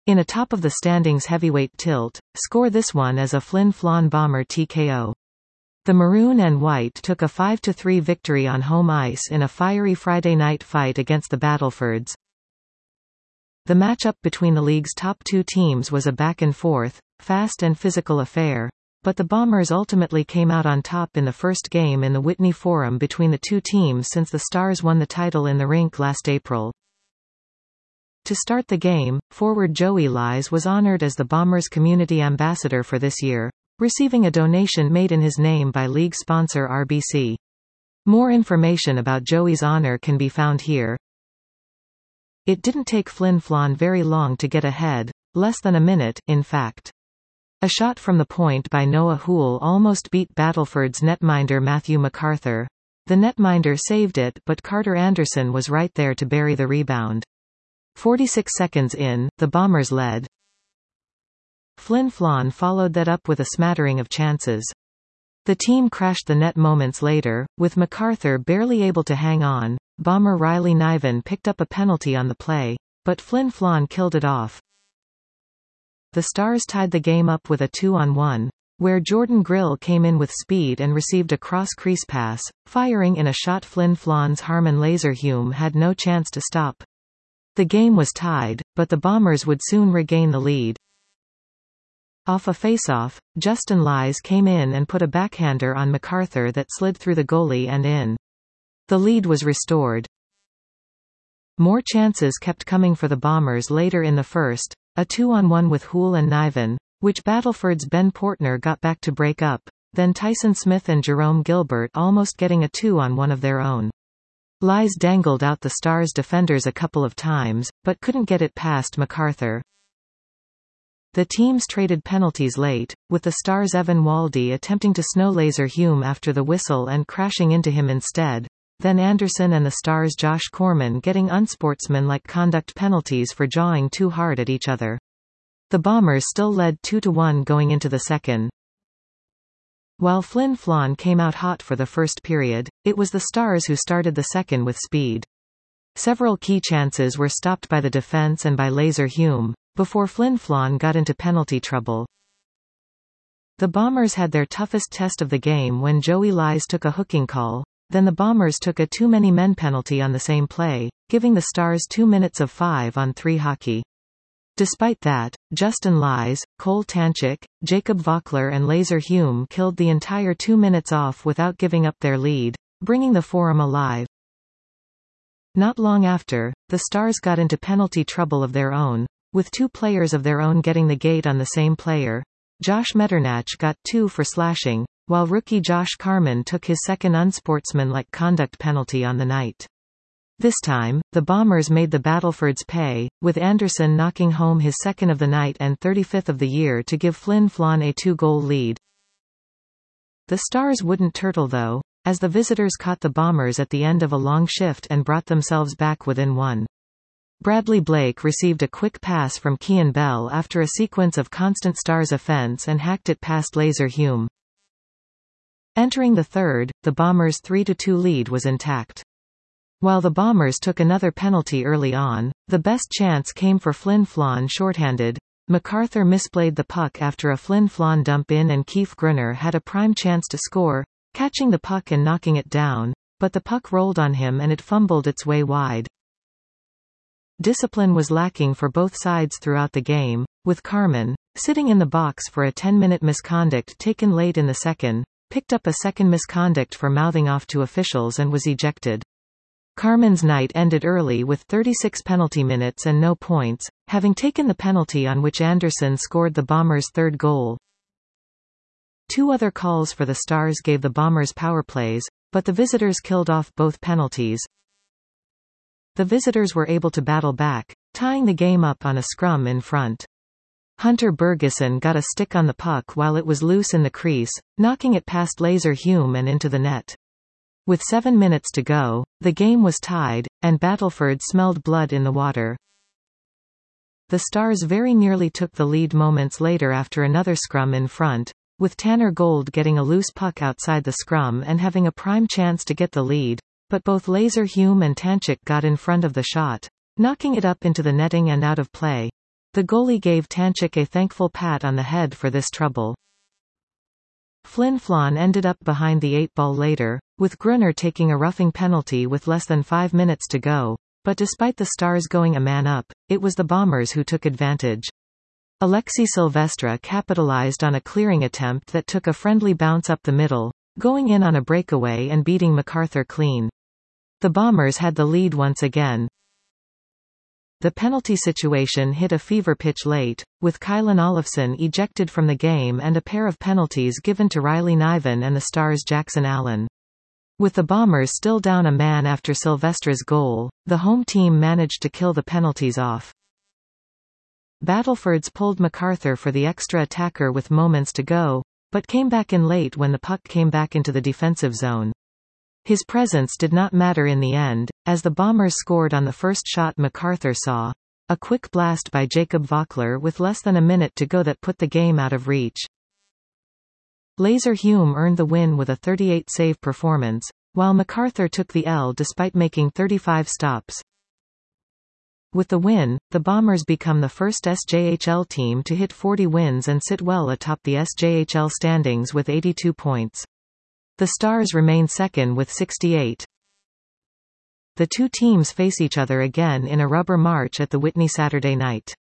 In a top-of-the-standings heavyweight tilt, score this one as a Flin Flon Bomber TKO. The Maroon and White took a 5-3 victory on home ice in a fiery Friday night fight against the Battlefords. The matchup between the league's top two teams was a back-and-forth, fast and physical affair, but the Bombers ultimately came out on top in the first game in the Whitney Forum between the two teams since the Stars won the title in the rink last April. To start the game, forward Joey Lies was honored as the Bombers' community ambassador for this year, receiving a donation made in his name by league sponsor RBC. More information about Joey's honor can be found here. It didn't take Flin Flon very long to get ahead, less than a minute, in fact. A shot from the point by Noah Houle almost beat Battleford's netminder Matthew MacArthur. The netminder saved it, but Carter Anderson was right there to bury the rebound. 46 seconds in, the Bombers led. Flin Flon followed that up with a smattering of chances. The team crashed the net moments later, with MacArthur barely able to hang on. Bomber Riley Niven picked up a penalty on the play, but Flin Flon killed it off. The Stars tied the game up with a 2-on-1, where Jordan Grill came in with speed and received a cross-crease pass, firing in a shot Flin Flon's Harmon Laserhume had no chance to stop. The game was tied, but the Bombers would soon regain the lead. Off a face-off, Justin Lies came in and put a backhander on MacArthur that slid through the goalie and in. The lead was restored. More chances kept coming for the Bombers later in the first, a 2-on-1 with Houle and Niven, which Battleford's Ben Portner got back to break up, then Tyson Smith and Jerome Gilbert almost getting a 2-on-1 of their own. Lies dangled out the Stars' defenders a couple of times, but couldn't get it past MacArthur. The teams traded penalties late, with the Stars' Evan Waldy attempting to snow Laserhume after the whistle and crashing into him instead, then Anderson and the Stars' Josh Corman getting unsportsmanlike conduct penalties for jawing too hard at each other. The Bombers still led 2-1 going into the second. While Flin Flon came out hot for the first period, it was the Stars who started the second with speed. Several key chances were stopped by the defense and by Laserhume, before Flin Flon got into penalty trouble. The Bombers had their toughest test of the game when Joey Lies took a hooking call, then the Bombers took a too-many-men penalty on the same play, giving the Stars 2 minutes of 5-on-3 hockey. Despite that, Justin Lies, Cole Tanchik, Jacob Vockler and Laserhume killed the entire 2 minutes off without giving up their lead, bringing the Forum alive. Not long after, the Stars got into penalty trouble of their own, with 2 players of their own getting the gate on the same player. Josh Metternach got 2 for slashing, while rookie Josh Carman took his second unsportsmanlike conduct penalty on the night. This time, the Bombers made the Battlefords pay, with Anderson knocking home his second of the night and 35th of the year to give Flin Flon a 2-goal lead. The Stars wouldn't turtle though, as the visitors caught the Bombers at the end of a long shift and brought themselves back within 1. Bradley Blake received a quick pass from Kean Bell after a sequence of constant Stars offense and hacked it past Laserhume. Entering the third, the Bombers' 3-2 lead was intact. While the Bombers took another penalty early on, the best chance came for Flin Flon shorthanded. MacArthur misplayed the puck after a Flin Flon dump in and Keith Grunner had a prime chance to score, catching the puck and knocking it down, but the puck rolled on him and it fumbled its way wide. Discipline was lacking for both sides throughout the game, with Carman, sitting in the box for a 10-minute misconduct taken late in the second, picked up a second misconduct for mouthing off to officials and was ejected. Carman's night ended early with 36 penalty minutes and no points, having taken the penalty on which Anderson scored the Bombers' third goal. 2 other calls for the Stars gave the Bombers power plays, but the visitors killed off both penalties. The visitors were able to battle back, tying the game up on a scrum in front. Hunter Bergeson got a stick on the puck while it was loose in the crease, knocking it past Laserhume and into the net. With 7 minutes to go, the game was tied, and Battleford smelled blood in the water. The Stars very nearly took the lead moments later after another scrum in front, with Tanner Gold getting a loose puck outside the scrum and having a prime chance to get the lead, but both Laserhume and Tanchik got in front of the shot, knocking it up into the netting and out of play. The goalie gave Tanchik a thankful pat on the head for this trouble. Flin Flon ended up behind the 8-ball later, with Gruner taking a roughing penalty with less than 5 minutes to go, but despite the Stars going a man up, it was the Bombers who took advantage. Alexi Silvestre capitalized on a clearing attempt that took a friendly bounce up the middle, going in on a breakaway and beating MacArthur clean. The Bombers had the lead once again. The penalty situation hit a fever pitch late, with Kylan Olofsson ejected from the game and a pair of penalties given to Riley Niven and the Stars' Jackson Allen. With the Bombers still down a man after Silvestre's goal, the home team managed to kill the penalties off. Battlefords pulled MacArthur for the extra attacker with moments to go, but came back in late when the puck came back into the defensive zone. His presence did not matter in the end, as the Bombers scored on the first shot MacArthur saw, a quick blast by Jacob Vockler with less than a minute to go that put the game out of reach. Laser Hume earned the win with a 38-save performance, while MacArthur took the L despite making 35 stops. With the win, the Bombers become the first SJHL team to hit 40 wins and sit well atop the SJHL standings with 82 points. The Stars remain second with 68. The two teams face each other again in a rubber match at the Whitney Saturday night.